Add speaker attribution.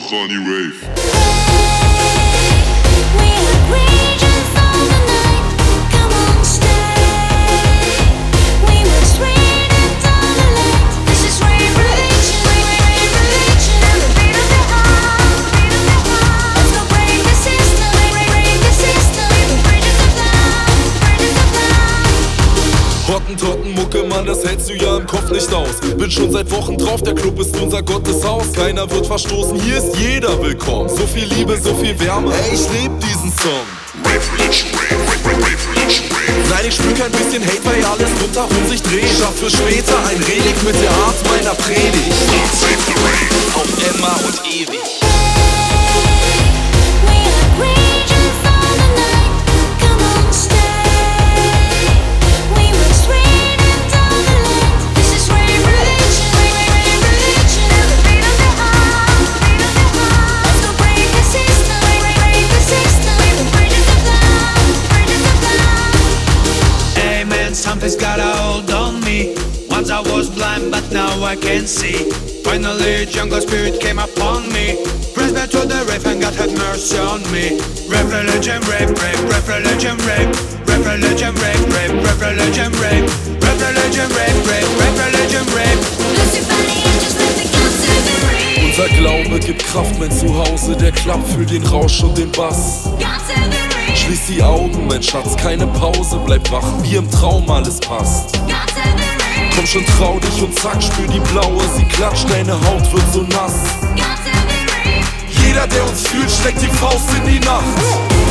Speaker 1: Ronny Rave.
Speaker 2: Hottentotten-Mucke, Mann, das hältst du ja im Kopf nicht aus. Bin schon seit Wochen drauf, der Club ist unser Gotteshaus. Keiner wird verstoßen, hier ist jeder willkommen. So viel Liebe, so viel Wärme, ey, ich lieb diesen Song. Nein, ich spür kein bisschen Hate, weil alles rundherum sich dreht. Schaff für später ein Relikt mit der Art meiner Predigt. Auf immer und ewig.
Speaker 3: Something's got a hold on me. Once I was blind, but now I can see. Finally, jungle spirit came upon me. Praise back to the rave and God had mercy on me. Rap religion, rape, rape, rap religion, rape. Rap religion, rape, rape, rap religion, rape. Rap religion, rape, rape, rap religion, rape.
Speaker 2: Unser Glaube gibt Kraft, mein Zuhause, der Klapp für den Rausch und den Bass. Schließ die Augen, mein Schatz, keine Pause, bleib wach, wie im Traum alles passt. Komm schon, trau dich und zack, spür die blaue, sie klatscht, deine Haut wird so nass. Jeder, der uns fühlt, steckt die Faust in die Nacht.